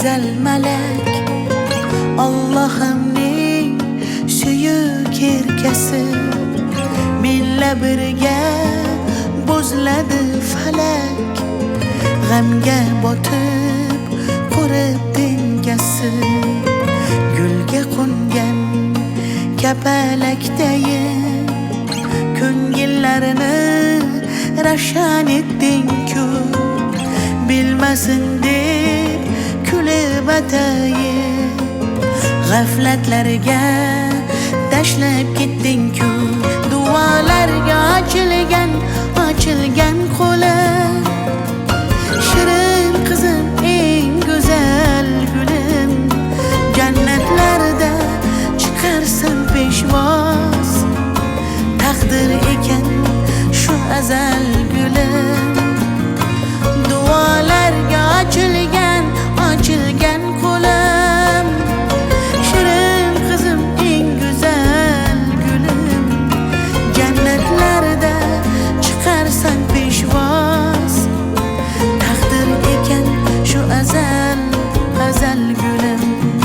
güzel melek, Allah'ımning suyuk erkasi, menla birga buzladi falak, g'amga botib qurib dengasi, gulga qo'ngan kapalakdayin ko'ngillarini ravshan etding-ku, bilmasin deb kulib atayin, g'aflatlarga tashlab ketding-ku, duolarga ochilgan qo'lim, shirin qizim eng go'zal gulim, jannatlarda chiqarsan peshvoz, taqdir ekan shu azal gulim, duolarga ochilgan qo'lim, shirin qizim eng go'zal gulim, jannatlarda chiqarsan peshvoz, taqdir ekan shu azal gulim.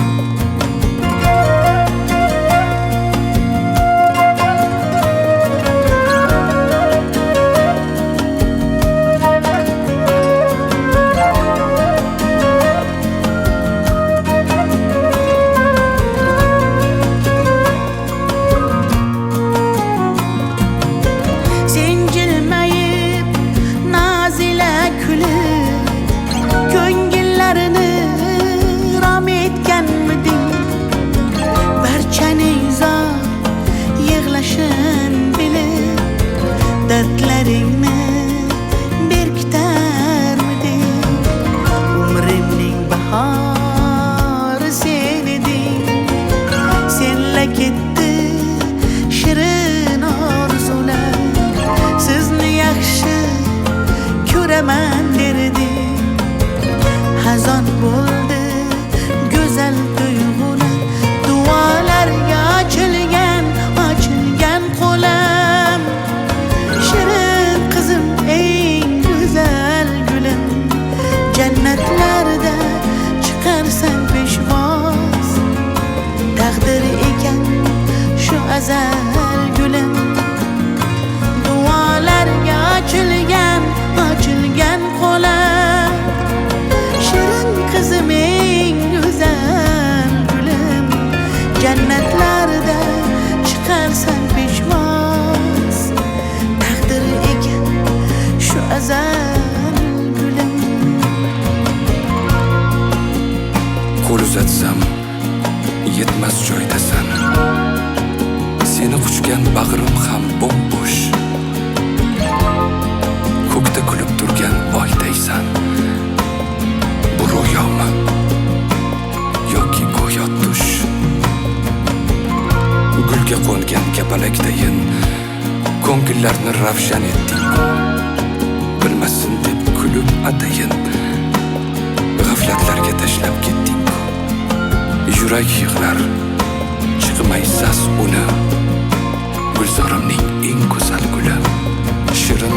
Dardlaringni berkitarmiding, umrimning bahori sen eding, senla ketdi shirin orzular, sizni yaxshi ko'raman derding, xazon bo'ldi go'zal tuyg'ular, duolarga ochilgan qo'lim, shirin qizim eng go'zal gulim, jannatlarda chiqarsan peshvoz, taqdir ekan shu azal gulim, duolarga ochilgan qo'lim, shirin qizim eng go'zal gulim, jannatlarda chiqarsan peshvoz, taqdir ekan shu azal gulim. Qo'l uzatsam yetmas joydasan, seni quchgan bag'rim ham bo'sh, ko'kda kulib turgan oydaysan. Bu ro'yomi yoki go'yo tush? Gulga qo'ngan kapalakdayin ko'ngillarni ravshan etding, bilmasin deb kulib atayin, g'aflatlarga tashlab ketding. Yurak yig'lar chiqmay sas uni, gulzorimning eng go'zal guli, shirin